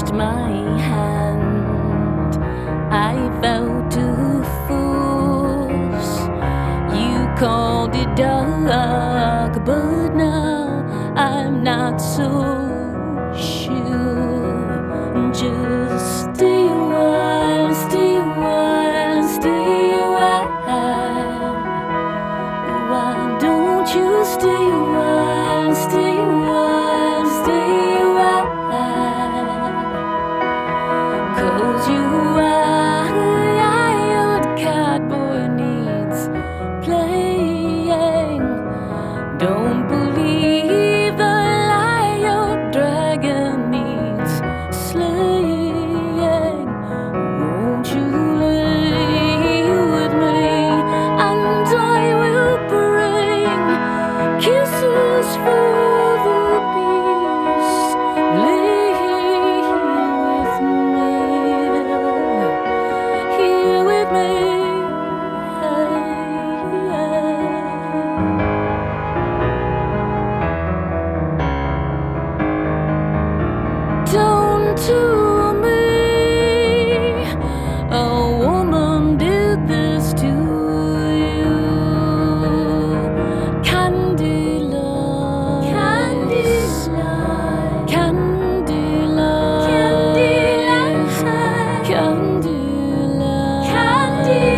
reached my hand, I felt too force. You called it dark, but now I'm not so sure. Just stay a while, stay a while, stay a while. Why don't you stay a while, stay a while, stay a while? 'Cause you wild cardboard needs playing. Don't believe the lie, your dragon needs slaying. Won't you lay with me, and I will bring kisses for the beast. Lay here with me. Don't to me, a woman did this to you. Candy love, candy love, candy love, candy love, candy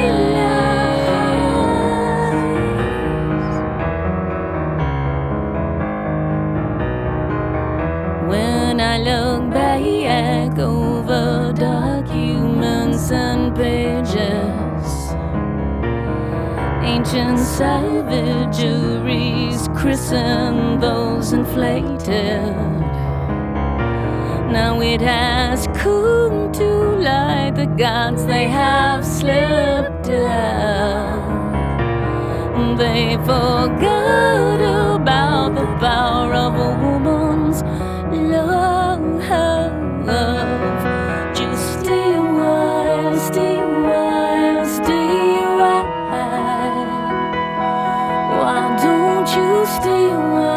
love. When I look back over documents and pages, ancient savageries christen those inflated. Now it has come to light, the gods they have slept out. They forgot about the power of a woman's love. Just stay a while, stay a while, stay a while. Why don't you stay a while?